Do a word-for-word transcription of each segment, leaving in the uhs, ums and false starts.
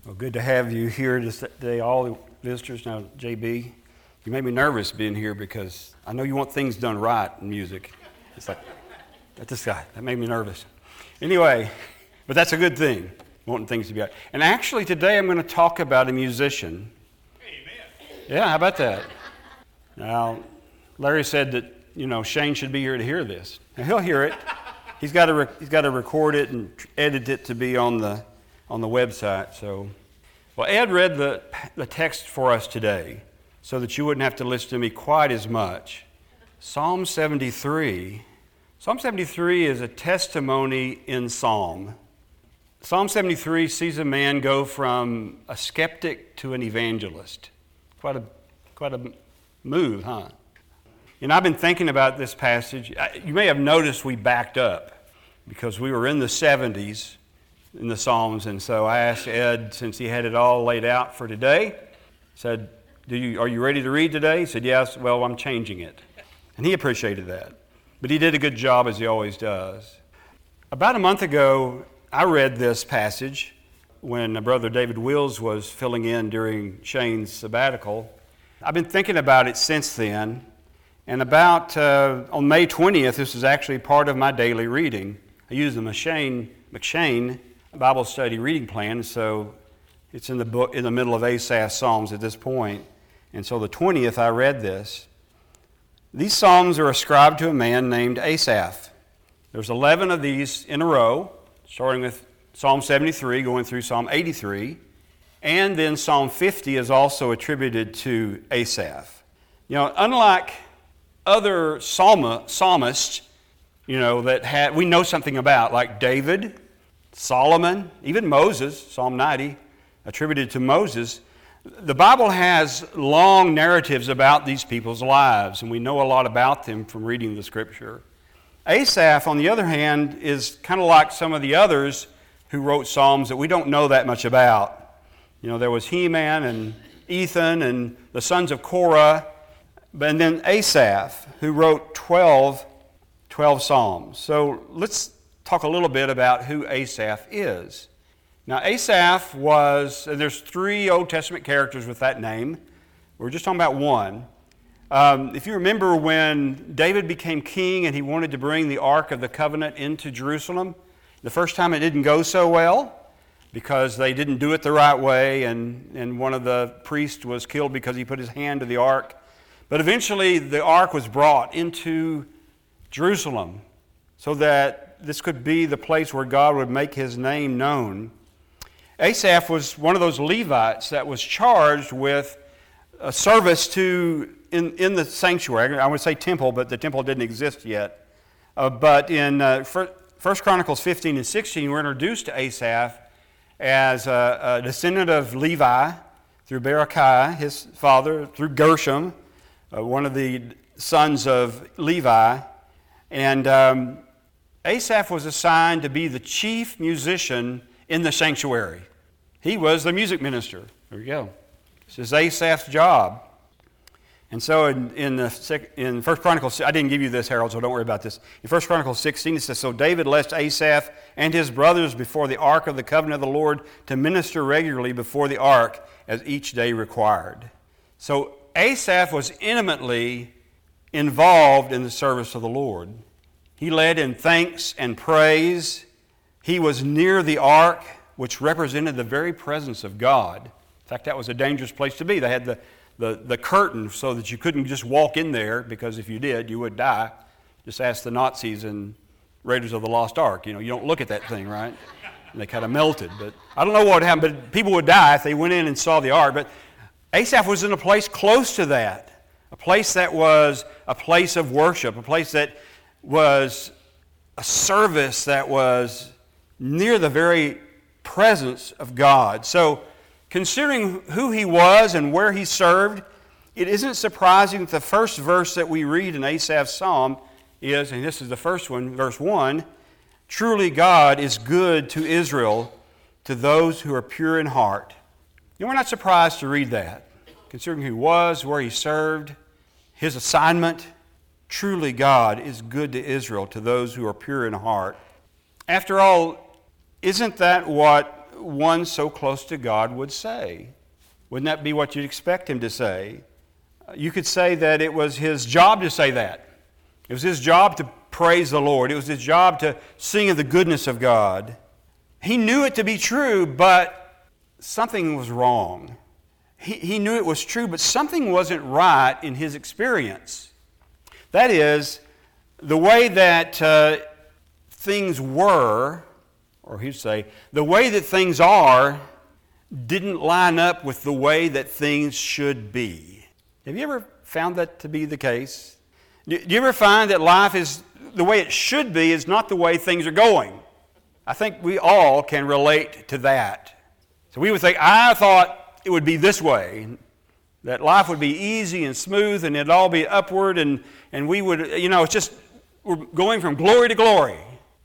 Well, good to have you here today, all the visitors. Now, J B, you made me nervous being here because I know you want things done right in music. It's like, that's this guy. That made me nervous. Anyway, but that's a good thing, wanting things to be right. And actually, today I'm going to talk about a musician. Amen. Yeah, how about that? Now, Larry said that, you know, Shane should be here to hear this. Now, he'll hear it. He's got to re- he's got to record it and edit it to be on the on the website. So, well, Ed read the the text for us today so that you wouldn't have to listen to me quite as much. Psalm seventy-three. Psalm seventy-three is a testimony in Psalm. Psalm seventy-three sees a man go from a skeptic to an evangelist. Quite a quite a move, huh? And I've been thinking about this passage. You may have noticed we backed up because we were in the seventies in the Psalms, and so I asked Ed, since he had it all laid out for today, said, "Do you are you ready to read today?" He said, "Yes." Well, I'm changing it. And he appreciated that. But he did a good job, as he always does. About a month ago, I read this passage when Brother David Wills was filling in during Shane's sabbatical. I've been thinking about it since then. And about uh, on May twentieth, this is actually part of my daily reading. I use the McShane, McShane Bible study reading plan, so it's in the book in the middle of Asaph's Psalms at this point. And so the twentieth, I read this. These Psalms are ascribed to a man named Asaph. There's eleven of these in a row, starting with Psalm seventy-three, going through Psalm eighty-three, and then Psalm fifty is also attributed to Asaph. You know, unlike other psalm- psalmists, you know, that had we know something about, like David, Solomon, even Moses, Psalm ninety, attributed to Moses, the Bible has long narratives about these people's lives, and we know a lot about them from reading the Scripture. Asaph, on the other hand, is kind of like some of the others who wrote Psalms that we don't know that much about. You know, there was Heman and Ethan and the sons of Korah, and then Asaph, who wrote twelve, twelve Psalms. So let's talk a little bit about who Asaph is. Now, Asaph was, and there's three Old Testament characters with that name. We're just talking about one. Um, if you remember when David became king and he wanted to bring the Ark of the Covenant into Jerusalem, the first time it didn't go so well because they didn't do it the right way, and, and one of the priests was killed because he put his hand to the Ark. But eventually the Ark was brought into Jerusalem so that this could be the place where God would make His name known. Asaph was one of those Levites that was charged with a service to in, in the sanctuary. I would say temple, but the temple didn't exist yet. Uh, but in uh, First Chronicles fifteen and sixteen, we're introduced to Asaph as a, a descendant of Levi through Berechiah, his father, through Gershom, uh, one of the sons of Levi. And um, Asaph was assigned to be the chief musician in the sanctuary. He was the music minister. There we go. This is Asaph's job. And so in, in, the, in First Chronicles, I didn't give you this, Harold, so don't worry about this. In First Chronicles sixteen, it says, "So David left Asaph and his brothers before the ark of the covenant of the Lord to minister regularly before the ark as each day required." So Asaph was intimately involved in the service of the Lord. He led in thanks and praise. He was near the ark, which represented the very presence of God. In fact, that was a dangerous place to be. They had the, the, the curtain so that you couldn't just walk in there, because if you did, you would die. Just ask the Nazis in Raiders of the Lost Ark. You know, you don't look at that thing, right? And they kind of melted. But I don't know what happened, but people would die if they went in and saw the ark. But Asaph was in a place close to that, a place that was a place of worship, a place that was a service that was near the very presence of God. So, considering who he was and where he served, it isn't surprising that the first verse that we read in Asaph's psalm is, and this is the first one, verse one, "Truly God is good to Israel, to those who are pure in heart." You know, we're not surprised to read that, considering who he was, where he served, his assignment. Truly God is good to Israel, to those who are pure in heart. After all, isn't that what one so close to God would say. Wouldn't that be what you'd expect him to say? You could say that it was his job to say that. It was his job to praise the Lord. It was his job to sing of the goodness of God. He knew it to be true, but something was wrong. He, he knew it was true, but something wasn't right in his experience. That is, the way that uh, things were, or he'd say, the way that things are didn't line up with the way that things should be. Have you ever found that to be the case? Do you ever find that life is the way it should be is not the way things are going? I think we all can relate to that. So we would think, I thought it would be this way, that life would be easy and smooth and it'd all be upward and, and we would, you know, it's just, we're going from glory to glory.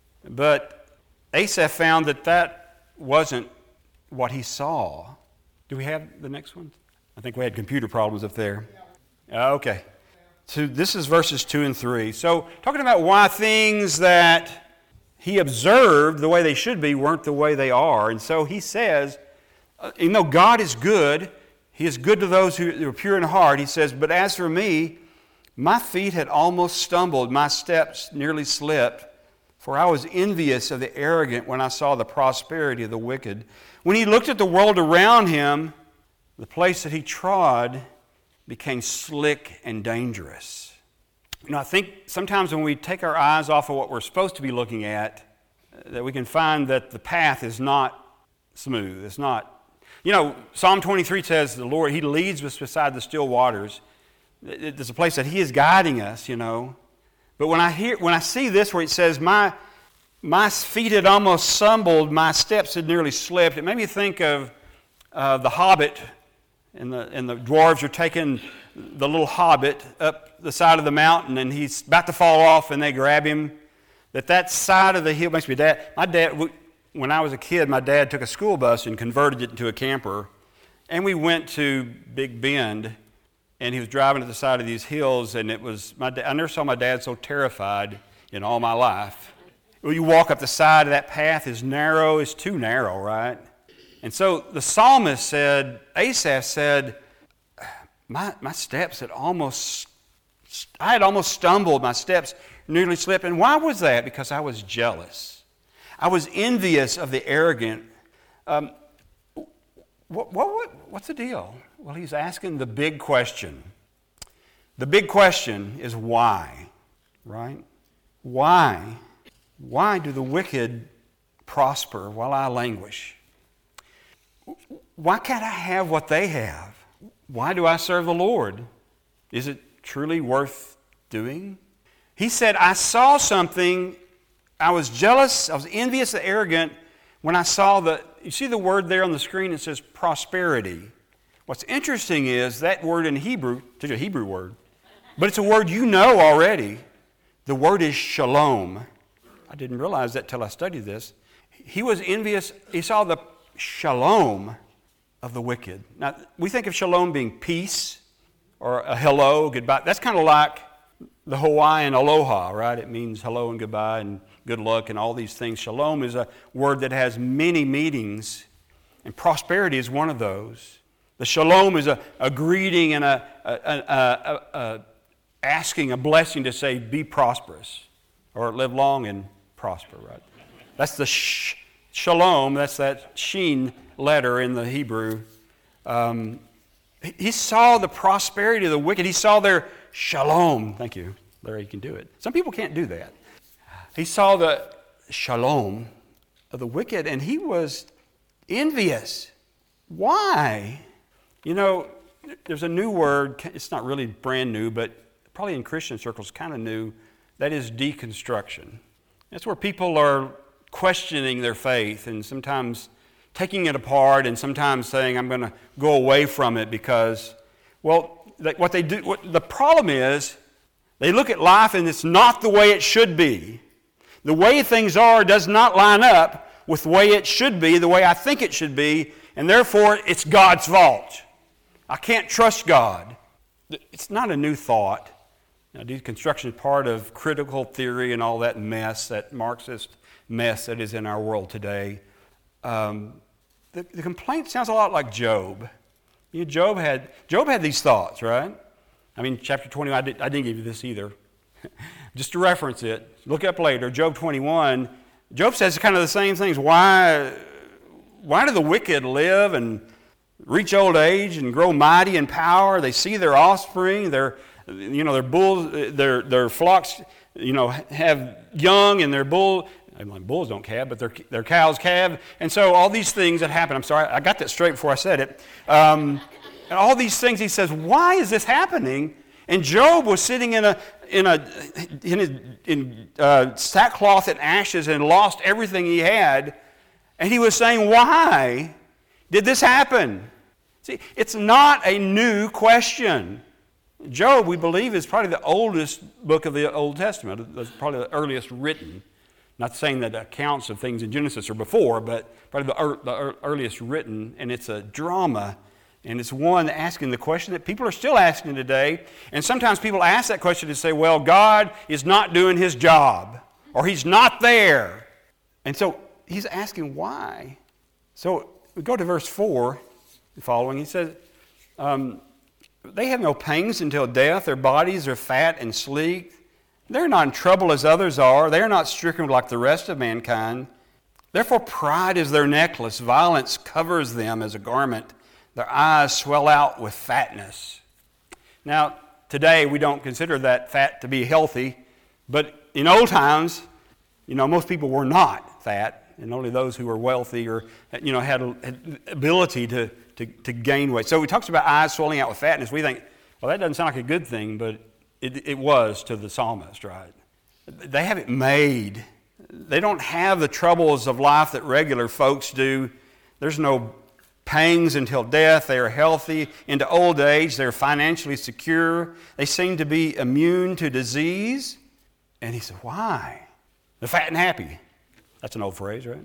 But Asaph found that that wasn't what he saw. Do we have the next one? I think we had computer problems up there. Uh, okay. So this is verses two and three. So talking about why things that he observed the way they should be weren't the way they are. And so he says, uh, you know, God is good. He is good to those who are pure in heart. He says, but as for me, my feet had almost stumbled. My steps nearly slipped. For I was envious of the arrogant when I saw the prosperity of the wicked. When he looked at the world around him, the place that he trod became slick and dangerous. You know, I think sometimes when we take our eyes off of what we're supposed to be looking at, that we can find that the path is not smooth. It's not, you know, Psalm twenty-three says the Lord, He leads us beside the still waters. It's a place that He is guiding us, you know. But when I hear, when I see this where it says, my, my feet had almost stumbled, my steps had nearly slipped, it made me think of uh, the Hobbit. And the, and the dwarves are taking the little hobbit up the side of the mountain, and he's about to fall off, and they grab him. That that side of the hill makes me dad. My dad, when I was a kid, my dad took a school bus and converted it into a camper, and we went to Big Bend, and he was driving at the side of these hills, and it was my. I never saw my dad so terrified in all my life. When you walk up the side of that path is narrow, it's too narrow, right? And so the psalmist said, Asaph said, my, my steps had almost, I had almost stumbled, my steps nearly slipped. And why was that? Because I was jealous. I was envious of the arrogant. Um, what, what, what's the deal? Well, he's asking the big question. The big question is why, right? Why? Why do the wicked prosper while I languish? Why can't I have what they have? Why do I serve the Lord? Is it truly worth doing? He said, I saw something, I was jealous, I was envious, arrogant, when I saw the, you see the word there on the screen, it says prosperity. What's interesting is that word in Hebrew, it's a Hebrew word, but it's a word you know already. The word is shalom. I didn't realize that till I studied this. He was envious, he saw the shalom of the wicked. Now, we think of shalom being peace or a hello, goodbye. That's kind of like the Hawaiian aloha, right? It means hello and goodbye and good luck and all these things. Shalom is a word that has many meanings, and prosperity is one of those. The shalom is a, a greeting and a, a, a, a, a asking, a blessing to say, be prosperous or live long and prosper, right? That's the sh- Shalom, that's that sheen letter in the Hebrew. Um, he, he saw the prosperity of the wicked. He saw their shalom. Thank you. Larry, you can do it. Some people can't do that. He saw the shalom of the wicked, and he was envious. Why? You know, there's a new word. It's not really brand new, but probably in Christian circles kind of new. That is deconstruction. That's where people are questioning their faith and sometimes taking it apart and sometimes saying, I'm going to go away from it because, well, what they do, what the problem is, they look at life and it's not the way it should be. The way things are does not line up with the way it should be, the way I think it should be, and therefore it's God's fault. I can't trust God. It's not a new thought. Now, deconstruction is part of critical theory and all that mess, that Marxist mess that is in our world today. Um, the, the complaint sounds a lot like Job. You know, Job had Job had these thoughts, right? I mean, chapter twenty-one, I, did, I didn't give you this either. Just to reference it, look up later, Job twenty-one, Job says kind of the same things. Why, why do the wicked live and reach old age and grow mighty in power? They see their offspring, their, you know, their bulls, their, their flocks, you know, have young, and their bull, like bulls don't calve, but their, their cows calve. And so all these things that happen, I'm sorry, I got that straight before I said it. Um, and all these things, he says, why is this happening? And Job was sitting in a in a in, a, in uh, sackcloth and ashes and lost everything he had, and he was saying, why did this happen? See, it's not a new question. Job, we believe, is probably the oldest book of the Old Testament. It's probably the earliest written. Not saying that accounts of things in Genesis are before, but probably the, er, the earliest written, and it's a drama. And it's one asking the question that people are still asking today. And sometimes people ask that question to say, well, God is not doing his job, or he's not there. And so he's asking why. So we go to verse four and following. He says, um, they have no pangs until death. Their bodies are fat and sleek. They're not in trouble as others are. They are not stricken like the rest of mankind. Therefore pride is their necklace. Violence covers them as a garment. Their eyes swell out with fatness. Now, today we don't consider that fat to be healthy, but in old times, you know, most people were not fat, and only those who were wealthy or, you know, had, had ability to, to, to gain weight. So he talks about eyes swelling out with fatness. We think, well, that doesn't sound like a good thing, but it, it was to the psalmist, right? They have it made. They don't have the troubles of life that regular folks do. There's no pangs until death. They are healthy into old age. They're financially secure. They seem to be immune to disease. And he said, why? They're fat and happy. That's an old phrase, right?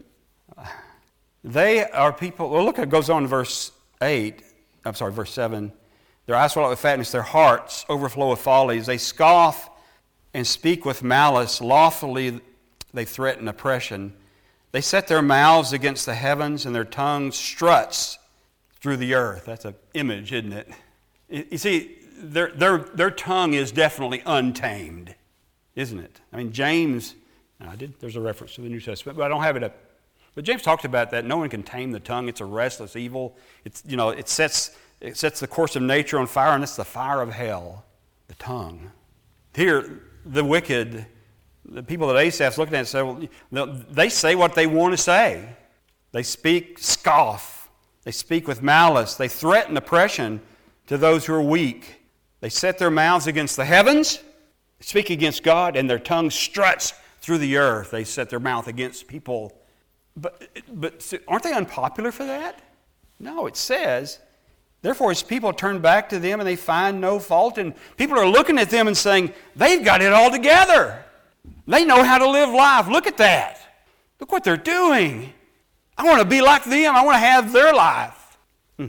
They are people, well, look, it goes on in verse eight. I'm sorry, verse seven. Their eyes swell out with fatness. Their hearts overflow with follies. They scoff and speak with malice. Lawfully they threaten oppression. They set their mouths against the heavens, and their tongue struts through the earth. That's an image, isn't it? You see, their, their, their tongue is definitely untamed, isn't it? I mean, James, I did, there's a reference to the New Testament, but I don't have it up. But James talked about that. No one can tame the tongue. It's a restless evil. It's, you know, it sets, it sets the course of nature on fire, and it's the fire of hell, the tongue. Here, the wicked, the people that Asaph's looking at say, well, they say what they want to say. They speak scoff. They speak with malice. They threaten oppression to those who are weak. They set their mouths against the heavens, speak against God, and their tongue struts through the earth. They set their mouth against people. But, but aren't they unpopular for that? No, it says, therefore his people turn back to them and they find no fault. And people are looking at them and saying, they've got it all together. They know how to live life. Look at that. Look what they're doing. I want to be like them. I want to have their life. Hmm.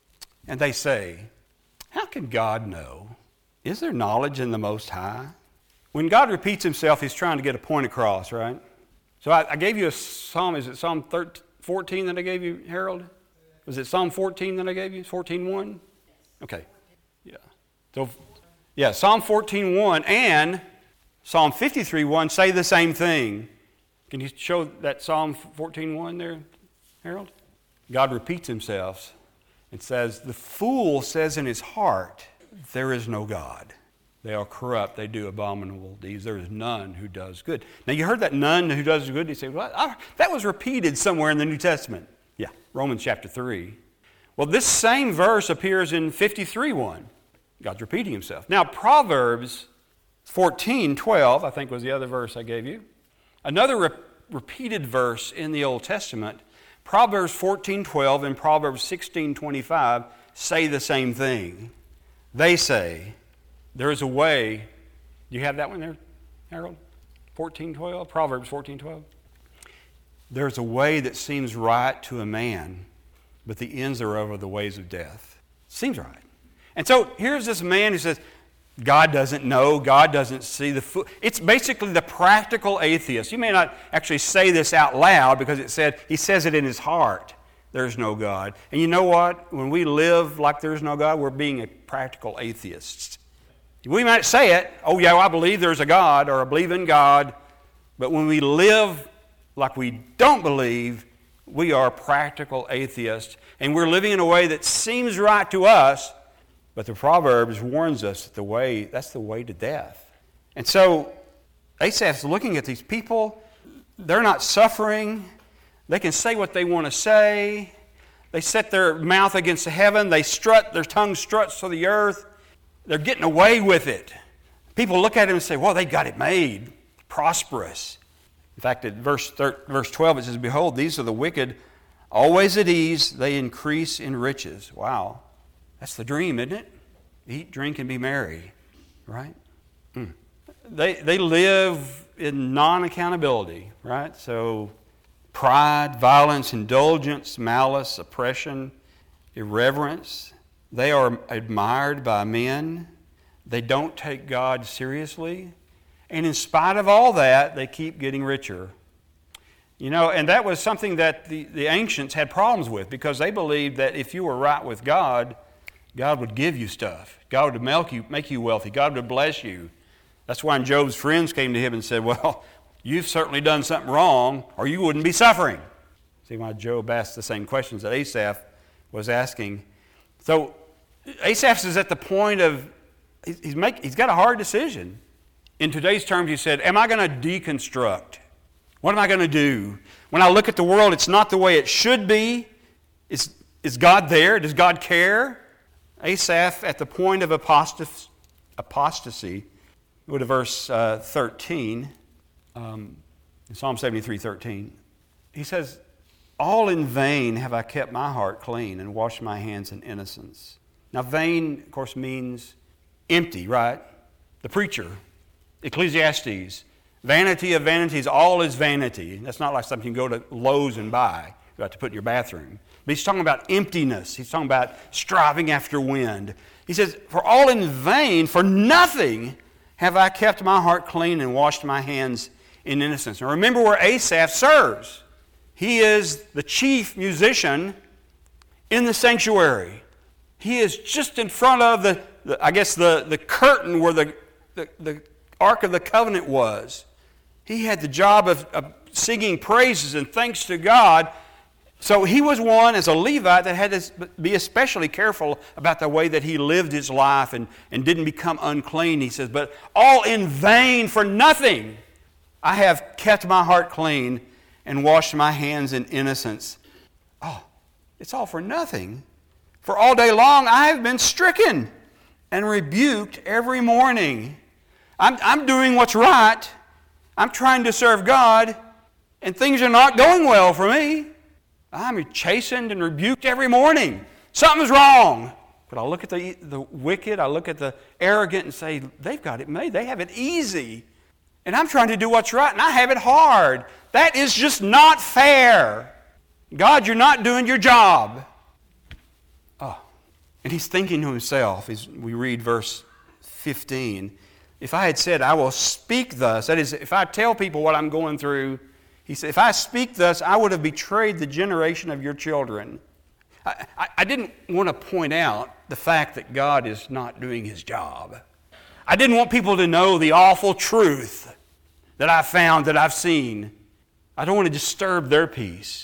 And they say, how can God know? Is there knowledge in the Most High? When God repeats himself, he's trying to get a point across, right? So I, I gave you a psalm. Is it Psalm fourteen that I gave you, Harold? Was it Psalm fourteen that I gave you? fourteen one? Okay. Yeah. So, yeah, Psalm fourteen one and Psalm fifty-three one say the same thing. Can you show that Psalm fourteen one there, Harold? God repeats himself and says, the fool says in his heart, there is no God. They are corrupt. They do abominable deeds. There is none who does good. Now, you heard that none who does good. You say, well, I, that was repeated somewhere in the New Testament. Yeah, Romans chapter three. Well, this same verse appears in fifty-three one. God's repeating himself. Now, Proverbs fourteen twelve, I think was the other verse I gave you. Another re- repeated verse in the Old Testament, Proverbs fourteen twelve and Proverbs sixteen twenty-five say the same thing. They say, there is a way. Do you have that one there, Harold? fourteen twelve, Proverbs fourteen twelve. There's a way that seems right to a man, but the ends thereof are the ways of death. Seems right. And so here's this man who says, God doesn't know, God doesn't see the fool. It's basically the practical atheist. You may not actually say this out loud because it said he says it in his heart. there's no God. And you know what? When we live like there's no God, we're being a practical atheists. We might say it, oh yeah, well, I believe there's a God, or I believe in God, but when we live like we don't believe, we are practical atheists, and we're living in a way that seems right to us, but the Proverbs warns us that the way, that's the way to death. And so Asaph's looking at these people. They're not suffering. They can say what they want to say. They set their mouth against the heaven. They strut, their tongue struts to the earth. They're getting away with it. People look at him and say, well, they got it made. Prosperous. In fact, at verse, verse twelve, it says, behold, these are the wicked, always at ease. They increase in riches. Wow. That's the dream, isn't it? Eat, drink, and be merry. Right? Mm. They, they live in non-accountability, right? So pride, violence, indulgence, malice, oppression, irreverence. They are admired by men. They don't take God seriously. And in spite of all that, they keep getting richer. You know, and that was something that the, the ancients had problems with, because they believed that if you were right with God, God would give you stuff. God would make you, make you wealthy. God would bless you. That's why when Job's friends came to him and said, well, you've certainly done something wrong, or you wouldn't be suffering. See why Job asked the same questions that Asaph was asking. So Asaph is at the point of, he's, make, he's got a hard decision. In today's terms, he said, am I going to deconstruct? What am I going to do? When I look at the world, it's not the way it should be. Is, is God there? Does God care? Asaph, at the point of apostas- apostasy, go to verse uh, thirteen, um, in Psalm seventy-three, thirteen. He says, all in vain have I kept my heart clean and washed my hands in innocence. Now, vain, of course, means empty, right? The preacher, Ecclesiastes, vanity of vanities, all is vanity. That's not like something you go to Lowe's and buy. You have to put in your bathroom. But he's talking about emptiness. He's talking about striving after wind. He says, for all in vain, for nothing have I kept my heart clean and washed my hands in innocence. Now remember where Asaph serves. He is the chief musician in the sanctuary. He is just in front of the, the I guess, the, the curtain where the, the, the Ark of the Covenant was. He had the job of, of singing praises and thanks to God. So he was one, as a Levite, that had to be especially careful about the way that he lived his life and, and didn't become unclean. He says, but all in vain for nothing. I have kept my heart clean and washed my hands in innocence. Oh, it's all for nothing. For all day long I have been stricken and rebuked every morning. I'm, I'm doing what's right. I'm trying to serve God, and things are not going well for me. I'm chastened and rebuked every morning. Something's wrong. But I look at the, the wicked, I look at the arrogant and say, they've got it made. They have it easy. And I'm trying to do what's right, and I have it hard. That is just not fair. God, you're not doing your job. Oh. And he's thinking to himself, as we read verse fifteen, if I had said, I will speak thus, that is, if I tell people what I'm going through, he said, if I speak thus, I would have betrayed the generation of your children. I, I, I didn't want to point out the fact that God is not doing his job. I didn't want people to know the awful truth that I found, that I've seen. I don't want to disturb their peace.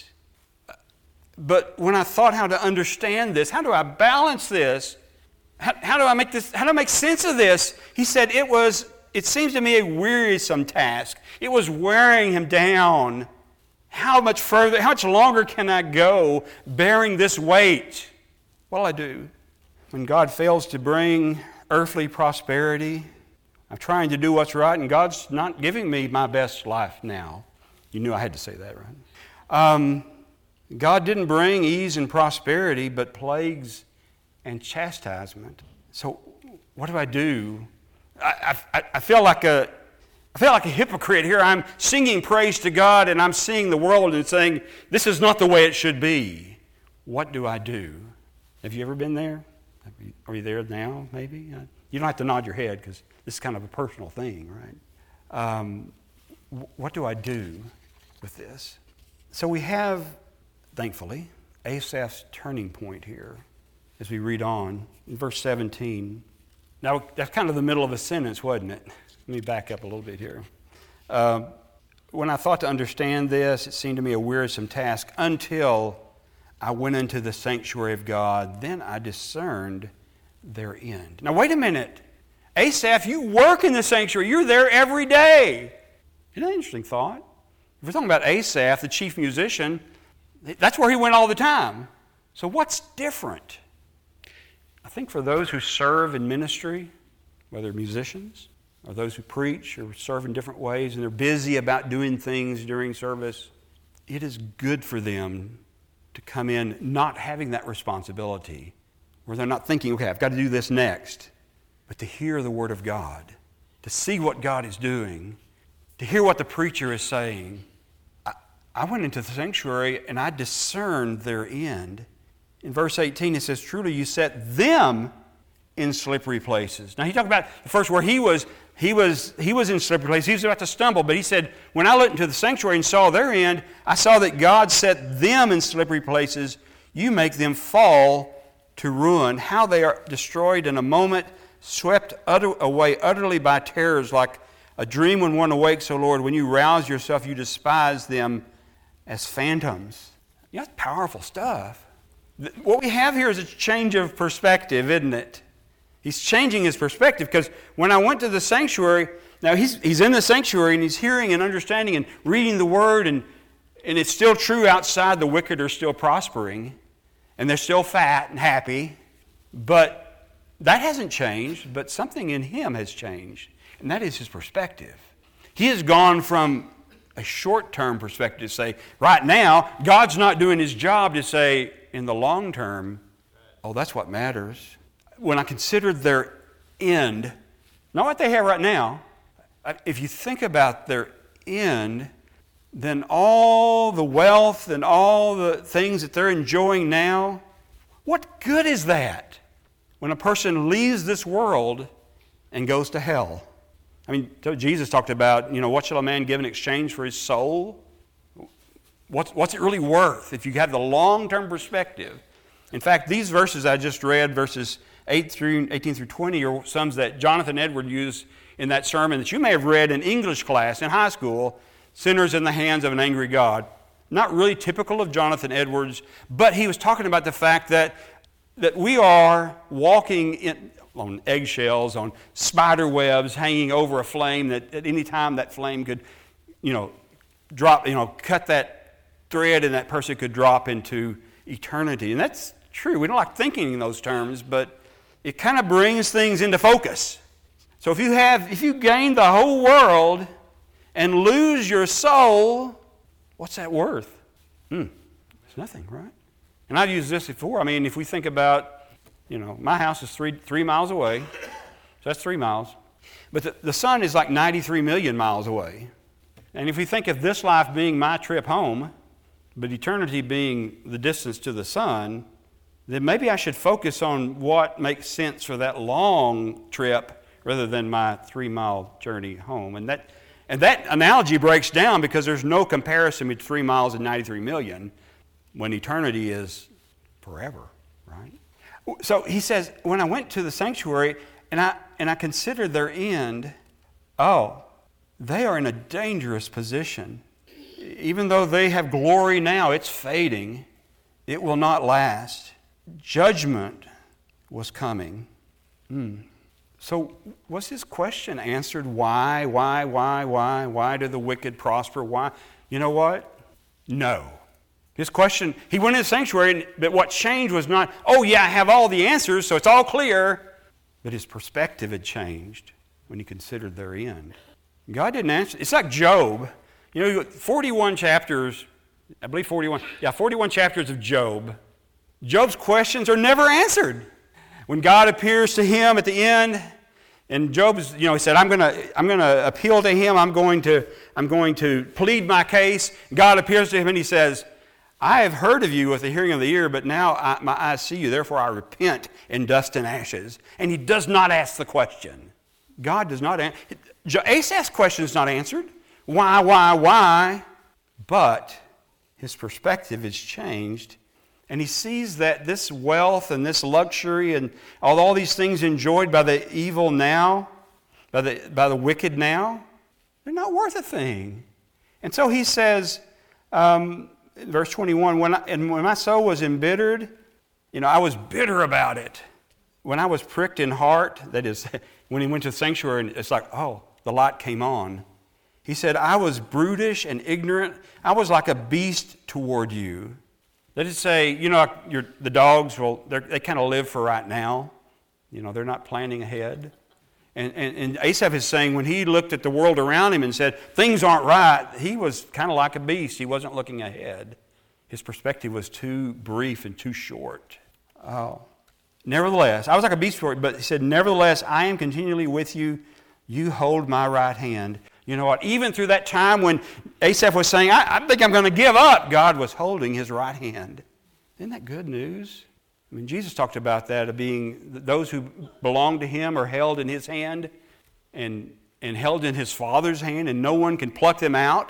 But when I thought how to understand this, how do I balance this? How, how do I make this? How do I make sense of this? He said it was, it seems to me, a wearisome task. It was wearing him down. How much further, how much longer can I go bearing this weight? Well, I do. When God fails to bring earthly prosperity, I'm trying to do what's right, and God's not giving me my best life now. You knew I had to say that, right? Um, God didn't bring ease and prosperity, but plagues and chastisement. So what do I do? I, I, I feel like a I feel like a hypocrite here. I'm singing praise to God, and I'm seeing the world and saying, this is not the way it should be. What do I do? Have you ever been there? Are you there now, maybe? You don't have to nod your head, because this is kind of a personal thing, right? Um, what do I do with this? So we have, thankfully, Asaph's turning point here as we read on in verse seventeen. Now, that's kind of the middle of a sentence, wasn't it? Let me back up a little bit here. Uh, when I thought to understand this, it seemed to me a wearisome task until I went into the sanctuary of God. Then I discerned their end. Now, wait a minute. Asaph, you work in the sanctuary. You're there every day. Isn't that an interesting thought? If we're talking about Asaph, the chief musician, that's where he went all the time. So what's different? I think for those who serve in ministry, whether musicians or those who preach or serve in different ways, and they're busy about doing things during service, it is good for them to come in not having that responsibility, where they're not thinking, okay, I've got to do this next, but to hear the Word of God, to see what God is doing, to hear what the preacher is saying. I, I went into the sanctuary and I discerned their end. In verse eighteen, it says, truly you set them in slippery places. Now, he talked about the first where he was, he was, he was in slippery places. He was about to stumble, but he said, when I looked into the sanctuary and saw their end, I saw that God set them in slippery places. You make them fall to ruin. How they are destroyed in a moment, swept utter, away utterly by terrors, like a dream when one awakes, O Lord. When you rouse yourself, you despise them as phantoms. You know, that's powerful stuff. What we have here is a change of perspective, isn't it? He's changing his perspective, because when I went to the sanctuary, now he's he's in the sanctuary and he's hearing and understanding and reading the Word, and, and it's still true outside. The wicked are still prospering and they're still fat and happy, but that hasn't changed, but something in him has changed, and that is his perspective. He has gone from a short-term perspective to say, right now, God's not doing his job, to say, in the long term, oh, that's what matters. When I considered their end, not what they have right now, if you think about their end, then all the wealth and all the things that they're enjoying now, what good is that when a person leaves this world and goes to hell? I mean, Jesus talked about, you know, what shall a man give in exchange for his soul? What's, what's it really worth if you have the long-term perspective? In fact, these verses I just read, verses eight through eighteen through twenty, are some that Jonathan Edwards used in that sermon that you may have read in English class in high school, Sinners in the Hands of an Angry God. Not really typical of Jonathan Edwards, but he was talking about the fact that, that we are walking in, on eggshells, on spider webs, hanging over a flame that at any time that flame could, you know, drop, you know, cut that thread and that person could drop into eternity. And that's true. We don't like thinking in those terms, but it kind of brings things into focus. So if you have, if you gain the whole world and lose your soul, what's that worth? Hmm, it's nothing, right? And I've used this before. I mean, if we think about, you know, my house is three three miles away, so that's three miles. But the, the sun is like ninety-three million miles away. And if we think of this life being my trip home, but eternity being the distance to the sun, then maybe I should focus on what makes sense for that long trip rather than my three-mile journey home. And that and that analogy breaks down because there's no comparison between three miles and ninety-three million when eternity is forever, right? So he says, when I went to the sanctuary and I and I considered their end, oh, they are in a dangerous position. Even though they have glory now, it's fading. It will not last. Judgment was coming. Hmm. So was his question answered? Why, why, why, why? Why do the wicked prosper? Why? You know what? No. His question, he went in the sanctuary, but what changed was not, oh yeah, I have all the answers, so it's all clear. But his perspective had changed when he considered their end. God didn't answer. It's like Job. You know, forty-one chapters, I believe forty-one, yeah, forty-one chapters of Job. Job's questions are never answered. When God appears to him at the end, and Job's, you know, he said, I'm gonna, I'm gonna appeal to him, I'm going to, I'm going to plead my case. God appears to him and he says, I have heard of you with the hearing of the ear, but now I, my eyes see you, therefore I repent in dust and ashes. And he does not ask the question. God does not answer. Asaph's question is not answered. Why, why, why? But his perspective is changed And he sees that this wealth and this luxury and all, all these things enjoyed by the evil now, by the, by the wicked now, they're not worth a thing. And so he says, um, verse twenty-one, when I, and when my soul was embittered, you know, I was bitter about it. When I was pricked in heart, that is, when he went to the sanctuary, it's like, oh, the light came on. He said, I was brutish and ignorant. I was like a beast toward you. That is to say, you know, your, the dogs, well, they kind of live for right now. You know, they're not planning ahead. And, and, and Asaph is saying when he looked at the world around him and said, things aren't right, he was kind of like a beast. He wasn't looking ahead. His perspective was too brief and too short. Oh. Nevertheless, I was like a beast for it, but he said, nevertheless, I am continually with you. You hold my right hand. You know what? Even through that time when Asaph was saying, I, I think I'm going to give up, God was holding his right hand. Isn't that good news? I mean, Jesus talked about that, of being those who belong to him are held in his hand and, and held in his Father's hand, and no one can pluck them out.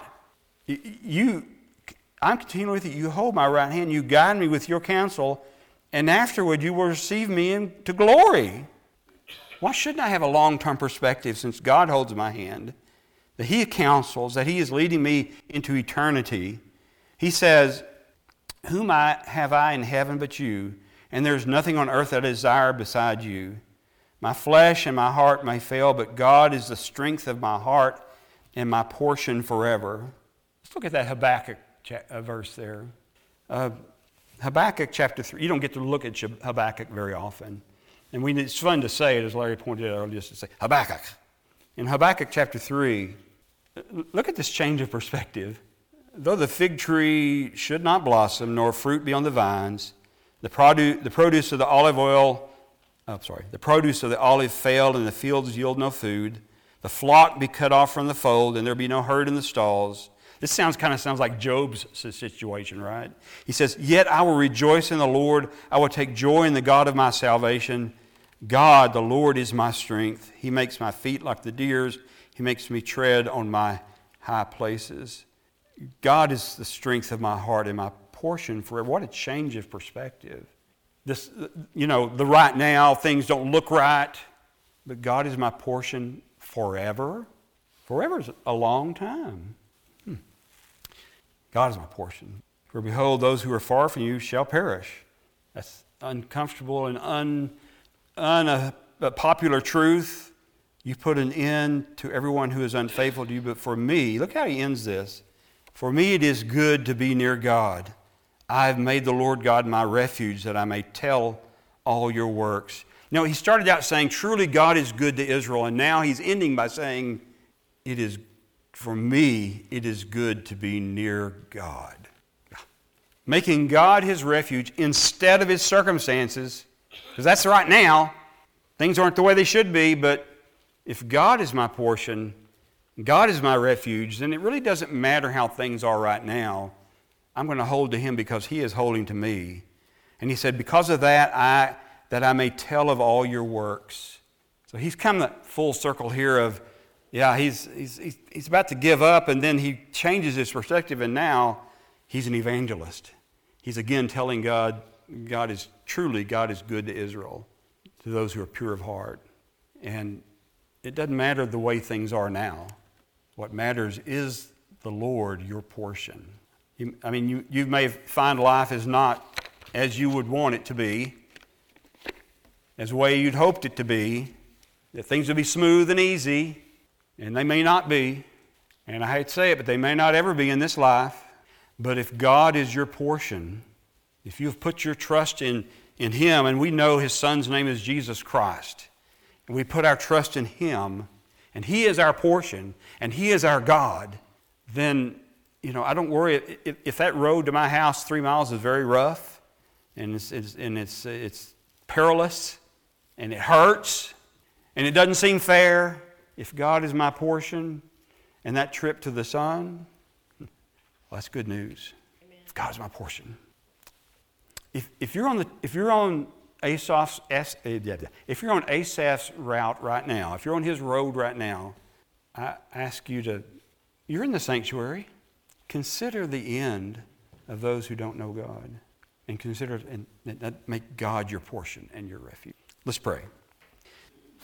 You, I'm continuing with you. You hold my right hand. You guide me with your counsel, and afterward you will receive me into glory. Why shouldn't I have a long-term perspective since God holds my hand? That he counsels, that he is leading me into eternity. He says, whom I have I in heaven but you, and there is nothing on earth that I desire beside you. My flesh and my heart may fail, but God is the strength of my heart and my portion forever. Let's look at that Habakkuk verse there. Uh, Habakkuk chapter three. You don't get to look at Habakkuk very often. And we, it's fun to say it, as Larry pointed out earlier, just to say Habakkuk. In Habakkuk chapter three, look at this change of perspective. Though the fig tree should not blossom, nor fruit be on the vines, the produce, the produce of the olive oil, oh, sorry, the produce of the olive fail, and the fields yield no food. The flock be cut off from the fold, and there be no herd in the stalls. This sounds kind of sounds like Job's situation, right? He says, yet I will rejoice in the Lord. I will take joy in the God of my salvation. God, the Lord, is my strength. He makes my feet like the deer's. He makes me tread on my high places. God is the strength of my heart and my portion forever. What a change of perspective. This, you know, the right now, things don't look right, but God is my portion forever. Forever is a long time. Hmm. God is my portion. For behold, those who are far from you shall perish. That's uncomfortable and un, unpopular truth. You put an end to everyone who is unfaithful to you, but for me, look how he ends this. For me it is good to be near God. I have made the Lord God my refuge, that I may tell all your works. Now, he started out saying, truly God is good to Israel, and now he's ending by saying, it is, for me, it is good to be near God. Making God his refuge instead of his circumstances, because that's right now. Things aren't the way they should be, but if God is my portion, God is my refuge, then it really doesn't matter how things are right now. I'm going to hold to him because he is holding to me. And he said, because of that, I that I may tell of all your works. So he's come the full circle here of, yeah, he's, he's, he's about to give up, and then he changes his perspective, and now he's an evangelist. He's again telling God, God is truly, God is good to Israel, to those who are pure of heart. And it doesn't matter the way things are now. What matters is the Lord, your portion. You, I mean, you, you may find life is not as you would want it to be, as the way you'd hoped it to be, that things will be smooth and easy, and they may not be. And I hate to say it, but they may not ever be in this life. But if God is your portion, if you've put your trust in, in him, and we know his son's name is Jesus Christ, and we put our trust in him, and he is our portion, and he is our God, then, you know, I don't worry. If, if that road to my house three miles is very rough, and it's, it's, and it's, it's perilous, and it hurts, and it doesn't seem fair, if God is my portion, and that trip to the sun, well, that's good news. Amen. If God is my portion. If, if you're on the if you're on Asaph's if you're on Asaph's route right now, if you're on his road right now, I ask you to, you're in the sanctuary, consider the end of those who don't know God. and consider and, and make God your portion and your refuge. Let's pray.